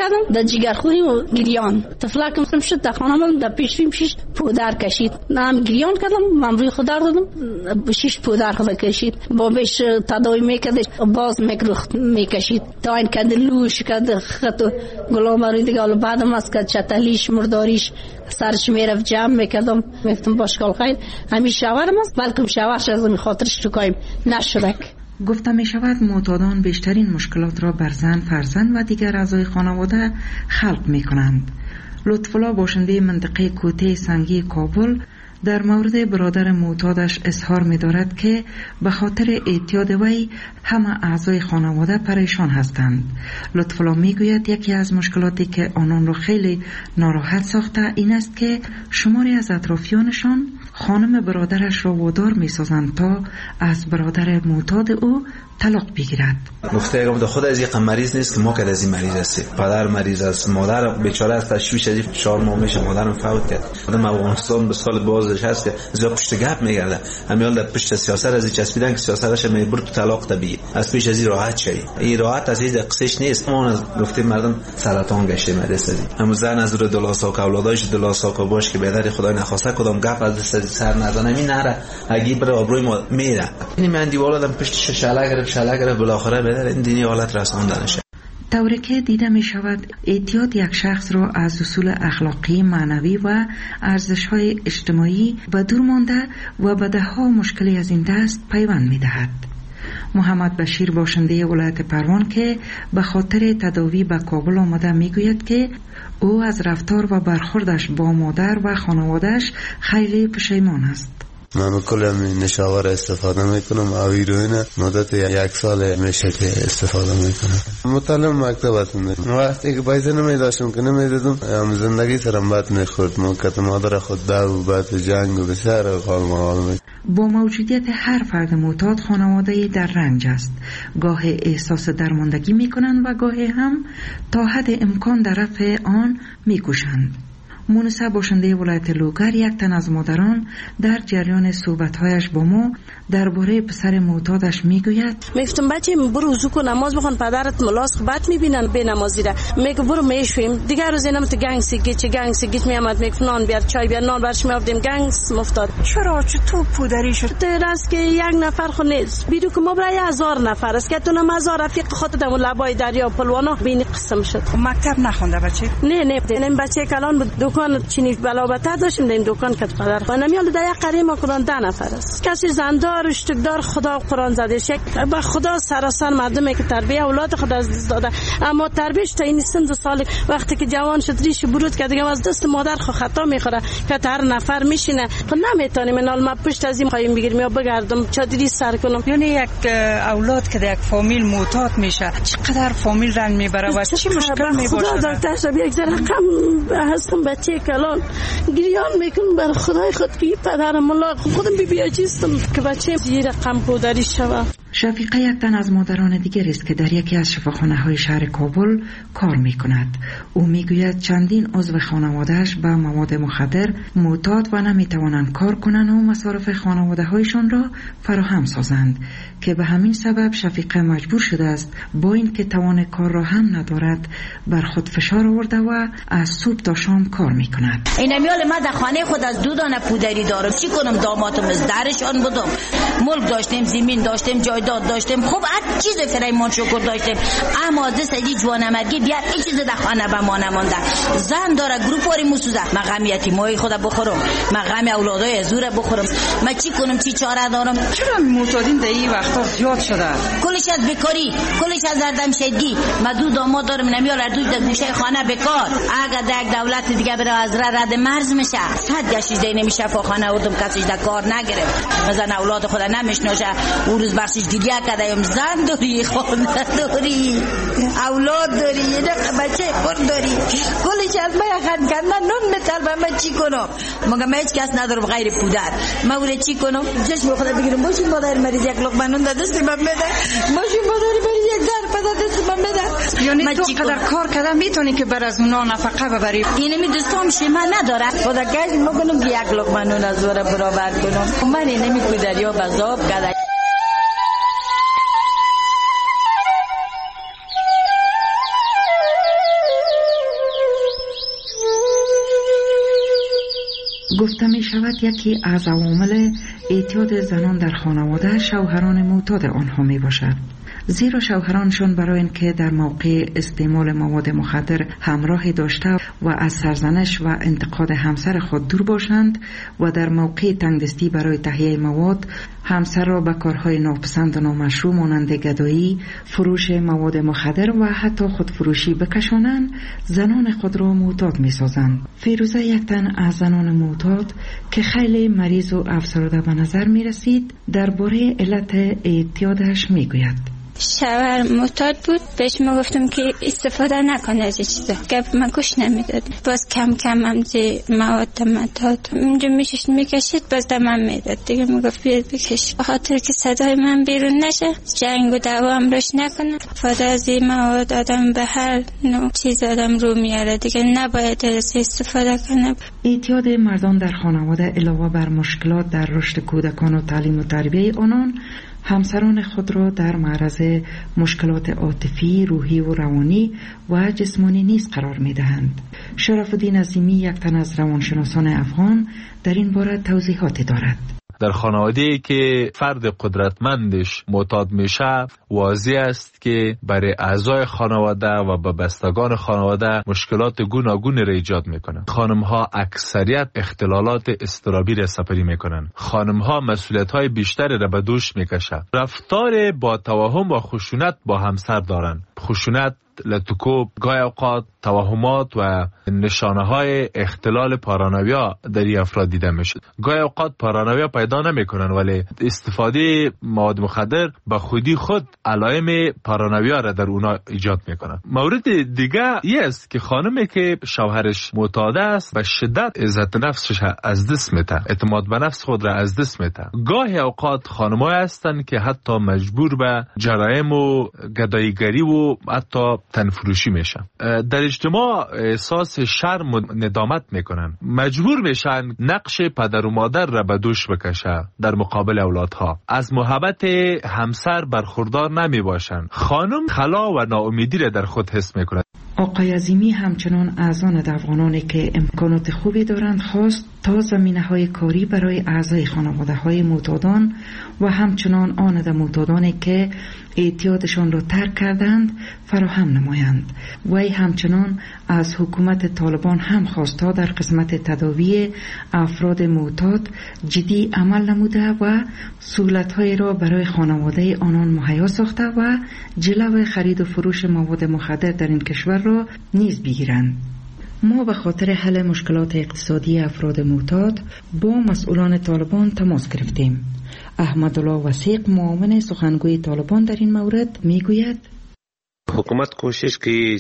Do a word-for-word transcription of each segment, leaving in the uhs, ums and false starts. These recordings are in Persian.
کردم در جگرخوری و گریان تفلکم سم شد در خانم در پیشویم پیش پودر کشید نام گریان کردم من روی خود دادم شش پودر خود کشید با بهش تداوی میکردش باز میکروخت میکشید تا این کد لوش کد خط گلامری دیگه حالا بعدم از کد چتلیش مرداریش سرش میرفت جمع میکردم میفتم باشکال خیر همین شاورم است بلکم شاورش از این خاطرش چکایم نشرک. گفته می شود معتادان بیشترین مشکلات را بر زن، فرزند و دیگر اعضای خانواده خلق می کنند. لطفالله باشنده منطقه کوته سنگی کابل در مورد برادر معتادش اظهار می دارد که به خاطر اعتیاد وی همه اعضای خانواده پریشان هستند. لطفالله می گوید یکی از مشکلاتی که آنان را خیلی ناراحت ساخته این است که شماری از اطرافیانشان خانم برادرش را وادار می سازند تا از برادر معتاد او طلاق بگیرد. گفته اگه خود از یک مریض نیست که ما که از این مریض هستیم. پدر مریض است، مادر بیچاره است، تشویش از چهار ماه میشه مادرم فوت کرد. آدم افغانستان به سال بازش هست که زیاد پشت گپ میگرده. همین در پشت سیاست از این چسبیدن که سیاستش میبر تو طلاق طبیعی. از پیش از این راحت شوی. این راحت از این قصهش نیست. ما از گفتیم مردم سرطان گشته مدرسه. هم زن از رو دلاسا که اولاداش دلاسا که باش که بدر خدای نخواسته کدام گپ از دست سر نزنه می نره. اگه بر آبروی ما میره. این من دیوالادم پشت ششاله شلگر بالاخره بدر این دینی حالت رساندنشه. طوری که دیده می شود اعتیاد یک شخص را از اصول اخلاقی، معنوی و ارزش‌های اجتماعی و دور مانده و به ده‌ها مشکلی از این دست پیوند می دهد. محمد بشیر باشنده ولایت پروان که به خاطر تداوی به کابل آمده می گوید که او از رفتار و برخوردش با مادر و خانوادهش خیلی پشیمان است. من کلم نشاور استفاده میکنم او هیروئین مدت یک سال میشه که استفاده میکنم. مطالعه مکتب هستم وقتی که پیسه نمیداشتم که نمیدادم هم زندگی سرم بد میخورد موقت مادر خود دو بعد جنگ و بسیار قال محال. با موجودیت هر فرد معتاد خانواده در رنج است. گاه احساس درماندگی میکنند و گاه هم تا حد امکان در رفع آن میکوشند. مونسه باشنده ولایت لوگر یک تن از مادران در جریان صحبت‌هایش با ما درباره پسر معتادش میگوید میگفتم بچه برو وضو کن نماز بخون پدرت ملاس بد میبینن به نمازی را میگه برو میشویم دیگر روز اینم تو گنگ سیگی چه گنگ سیگیت میامد میگفت نان بیار چای بیار نان برش میافتیم گنگ مفتاد. چرا چطور پودری شد؟ در است که یک نفر خو نیست بیرو که ما برای هزار نفر است که تو نم هزار رفیق خاطر دم لبای دریا پلوانا بین قسم شد. مکتب نخونده بچه؟ نه نه این بچه کلان بود دکان چینی بلابتر داشتیم در این دکان که پدر خانه میاد در یک قریه ما کلان ده نفر است. کسی زندار اشتکدار خدا قرآن زده شک با خدا سراسر مردمی که تربیت اولاد خدا از داده اما تربیتش تا این سن دو سال وقتی که جوان شد ریش برود که دیگه از دست مادر خو خطا میخوره که هر نفر میشینه خب نمیتونیم نال ما پشت از این خواهیم بگیریم یا بگردم چادری سر کنم. یعنی یک اولاد که در یک فامیل معتاد میشه چقدر فامیل رنج میبره و چی مشکل میباشه؟ خدا دکتر شب یک ذره کم هستم بچه کلان گریان میکنم بر خدای خود که پدر ملا خودم بی بی عجیستم که بچه زیر رقم پودری شوه. شفیقه یک تن از مادران دیگر است که در یکی از شفاخانه های شهر کابل کار می کند. او می گوید چندین عضو خانوادهش به مواد مخدر معتاد و نمی توانند کار کنند و مصارف خانواده هایشان را فراهم سازند که به همین سبب شفیقه مجبور شده است با این که توان کار را هم ندارد بر خود فشار آورده و از صبح تا شام کار می کند. این میال ما در خانه خود از دو دانه پودری دارم چی کنم دامادم از درشان بودم ملک داشتیم زمین داشتیم جایداد داشتیم خوب هر چیز فرایمان شکر داشتیم اما از دست ای جوانمرگی بیار این چیز در خانه به ما نمانده. زن داره گروپاری موسوزه من غم یتیمای خود بخورم من غم اولادای ازور بخورم من چی کنم چی چاره دارم. چرا معتادین در این وقتا زیاد شده؟ کلش از بیکاری کلش از زردمشدگی من دو داماد دارم نمیال دوی در گوشه خانه بکار اگر در یک دولت دیگه بره از رد مرز میشه صد گشیش دی نمیشه فاخانه اردم کسیش در کار نگرفت مثلا اولاد خود نمیشناشه او روز برسش دیگه کدایم زن داری خانه داری اولاد داری یه بچه خود داری کلش از من خند کردن نون میتر من چی کنم مگه من هیچ کس ندارم غیر پودر من اوره چی کنم چشم خدا بگیرم باشیم مادر مریض یک لقمه نون در دست من بده باشیم مادر مریض یک ظرف در دست من بده. یعنی تو قدر کار کردن میتونی که بر از اونا نفقه ببری؟ اینمی دوستام شما نداره خدا گشت مکنم یک لقمه نون از وره برابر کنم من اینمی پودریا بزاب کده. گفته می شود یکی از عوامل اعتیاد زنان در خانواده شوهران معتاد آنها می باشد، زیرا شوهرانشان برای اینکه در موقع استعمال مواد مخدر همراهی داشته و از سرزنش و انتقاد همسر خود دور باشند و در موقع تنگدستی برای تهیه مواد همسر را به کارهای ناپسند و نامشروع مانند گدایی، فروش مواد مخدر و حتی خودفروشی بکشانند، زنان خود را معتاد می سازند. فیروزه یک تن از زنان معتاد که خیلی مریض و افسرده به نظر می رسید درباره علت اعتیادش می گوید. شوهر معتاد بود، بهش ما گفتم که استفاده نکنه از این چیزا، گپ من گوش نمیداد. باز کم کم هم زی مواد متاد اونجا میشش میکشید، باز دمم میداد دیگه. میگفت بیاد بکش، بخاطر که صدای من بیرون نشه، جنگ و دعوا هم روش نکنه. استفاده از این مواد آدم به هر نوع چیز آدم رو میاره دیگه، نباید از استفاده کنه. اعتیاد مردان در خانواده علاوه بر مشکلات در رشد کودکان و تعلیم و تربیه آنان، همسران خود را در معرض مشکلات عاطفی، روحی و روانی و جسمانی نیز قرار می دهند. شرف الدین عظیمی، یک تن از روانشناسان افغان، در این باره توضیحاتی دارد. در خانواده‌ای که فرد قدرتمندش معتاد میشه، واضح است که برای اعضای خانواده و به بستگان خانواده مشکلات گوناگون را ایجاد میکنن. خانم‌ها اکثریت اختلالات اضطرابی را سپری میکنن. خانم‌ها مسئولیت‌های بیشتری را به دوش میکشن. رفتار با توهم و خشونت با همسر دارن. خشونت، لطکوب، گاهی اوقات توهمات و نشانه های اختلال پارانویا در این افراد دیده میشه. گاهی اوقات پارانویا پیدا نمیکنن، ولی استفاده مواد مخدر به خودی خود علائم پارانویا را در اونا ایجاد میکنن. مورد دیگه این است که خانمی که شوهرش معتاد است به شدت عزت نفسش از دست میده، اعتماد به نفس خود را از دست میده. گاهی اوقات خانم‌ها هستن که حتی مجبور به جرایم و گداییگری و حتی تنفروشی میشن. در اجتماع احساس شرم و ندامت میکنن، مجبور میشن نقش پدر و مادر را به دوش بکشه در مقابل اولادها. از محبت همسر برخوردار نمی باشن. خانم خلا و ناامیدی را در خود حس میکنه. آقای عظیمی همچنان از آن افغانانی که امکانات خوبی دارند خواست تا زمینه‌های کاری برای اعضای خانواده‌های معتادان و همچنان آن معتادانی که اعتیادشان را ترک کردند فراهم نمایند. وی همچنان از حکومت طالبان هم خواست تا در قسمت تداوی افراد معتاد جدی عمل نموده و سهولت‌هایی را برای خانواده آنان مهیا ساخته و جلو خرید و فروش مواد مخدر در این کشور را نیز بگیرند. ما به خاطر حل مشکلات اقتصادی افراد معتاد با مسئولان طالبان تماس گرفتیم. احمدالله وثیق، معاون سخنگوی طالبان، در این مورد میگوید: حکومت کوشش کوي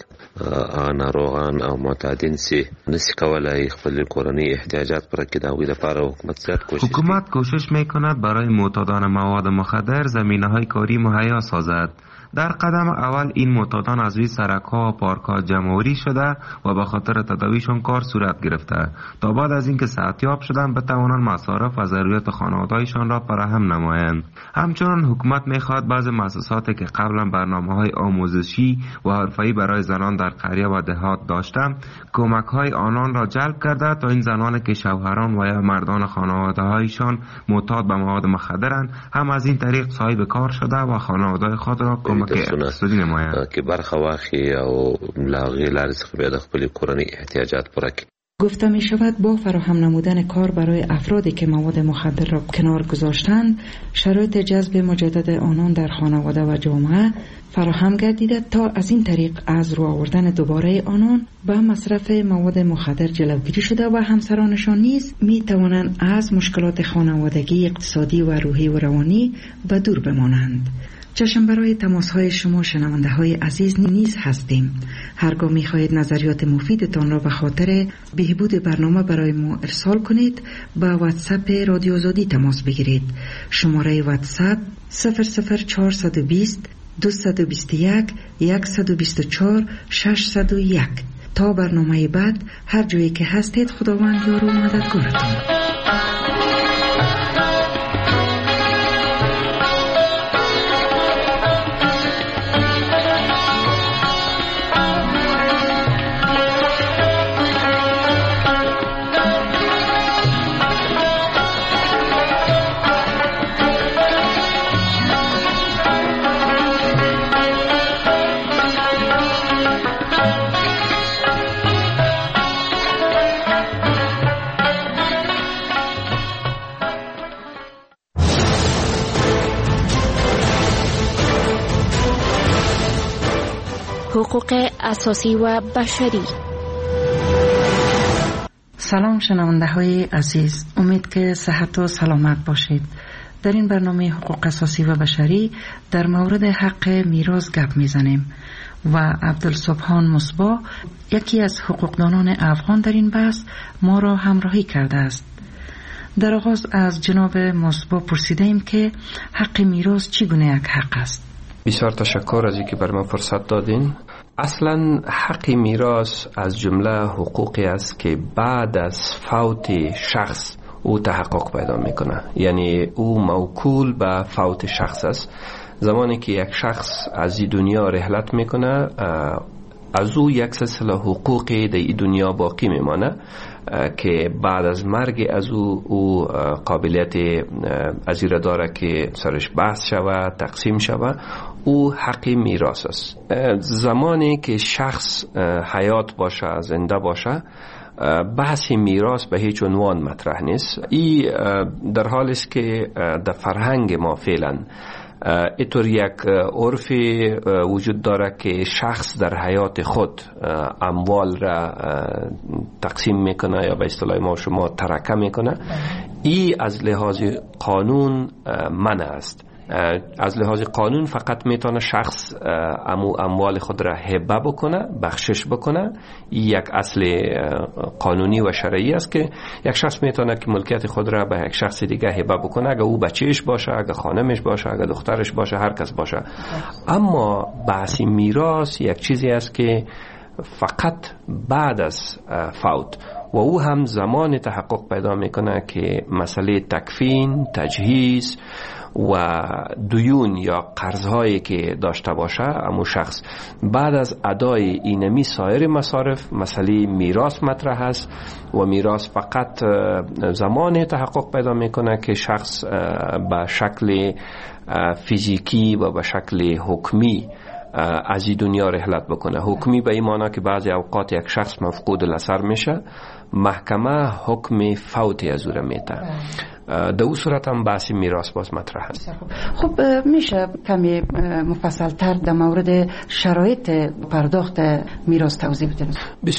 ناروغان او معتادین سي نسی کولای خپل کورنی احتیاجات پوره کړي. دا وی لپاره حکومت زیات کوشش حکومت کوشش میکند برای معتادان مواد مخدر زمینه‌های کاری مهیا سازد. در قدم اول این معتادان از روی سرک‌ها و پارک‌ها جمع‌آوری شده و به خاطر تداویشان کار صورت گرفته تا بعد از اینکه صحتیاب شدند بتوانند مصارف و ضروریات خانواده‌هایشان را فراهم نمایند. همچنین حکومت می‌خواهد بعضی مؤسساتی که قبلا برنامه‌های آموزشی و حرفه‌ای برای زنان در قریه و دهات داشتند کمک‌های آنان را جلب کرده تا این زنانی که شوهران و یا مردان خانواده‌هایشان معتاد به مواد مخدرند هم از این طریق صاحب کار شده و خانواده خود را کمک اقتصادی نمایند که برخه واخی او لاغی لارې څخه بیا د خپل کورنی احتیاجات پوره کړي. گفته می شود با فراهم نمودن کار برای افرادی که مواد مخدر را کنار گذاشتند، شرایط جذب مجدد آنان در خانواده و جامعه فراهم گردیده تا از این طریق از رو آوردن دوباره آنان به مصرف مواد مخدر جلوگیری شده و همسرانشان نیز می توانند از مشکلات خانوادگی، اقتصادی و روحی و روانی به دور بمانند. چشم برای تماس های شما شنونده های عزیز نیز هستیم. هرگاه می خواهید نظریات مفیدتان را به خاطر بهبود برنامه برای ما ارسال کنید با واتساپ رادیو آزادی تماس بگیرید. شماره واتساپ صفر صفر چهار دو صفر دو دو یک یک دو چهار شش صفر یک. تا برنامه بعد هر جایی که هستید خداوند یار و مددگارتان. حقوق اساسی و بشری. سلام شنونده های عزیز، امید که صحت و سلامت باشید. در این برنامه حقوق اساسی و بشری در مورد حق میراث گپ میزنیم و عبدالسبحان مصباح، یکی از حقوقدانان افغان در این بحث، ما را همراهی کرده است. در آغاز از جناب مصباح پرسیدیم که حق میراث چگونه یک حق است. بسیار تشکر از اینکه بر من فرصت دادین. اصلا حق میراث از جمله حقوقی است که بعد از فوت شخص او تحقق پیدا میکنه، یعنی او موکول به فوت شخص است. زمانی که یک شخص از این دنیا رحلت میکنه، از او یک سلسله حقوقی در این دنیا باقی میمانه که بعد از مرگ از او او قابلیت از این داره که سرش بحث شود، تقسیم شود. او حق میراث است. زمانی که شخص حیات باشه، زنده باشه، بحث میراث به هیچ عنوان مطرح نیست. این در حالی است که در فرهنگ ما فعلا اینطور یک عرف وجود داره که شخص در حیات خود اموال را تقسیم میکنه یا به اصطلاح ما شما ترکه میکنه. این از لحاظ قانون منع است. از لحاظ قانون فقط میتونه شخص امو اموال خود را هبه بکنه، بخشش بکنه. یک اصل قانونی و شرعی است که یک شخص میتونه که ملکیت خود را به یک شخص دیگه هبه بکنه، اگه او بچهش باشه، اگه خانمش باشه، اگه دخترش باشه، هر کس باشه. اما بحث میراث یک چیزی است که فقط بعد از فوت و او هم زمان تحقق پیدا میکنه که مسئله تکفین، تجهیز و دیون یا قرضهایی که داشته باشه امو شخص، بعد از ادای اینمی سایر مصارف مسئله میراث مطرح است و میراث فقط زمان تحقق پیدا میکنه که شخص به شکل فیزیکی و به شکل حکمی از این دنیا رحلت بکنه. حکمی به این معنی که بعضی اوقات یک شخص مفقود الاثر میشه، محکمه حکم فوت از او را میده. در اون صورت هم بحث میراث باز مطرح است. خب میشه کمی مفصل تر در مورد شرایط پرداخت میراث توضیح بدید؟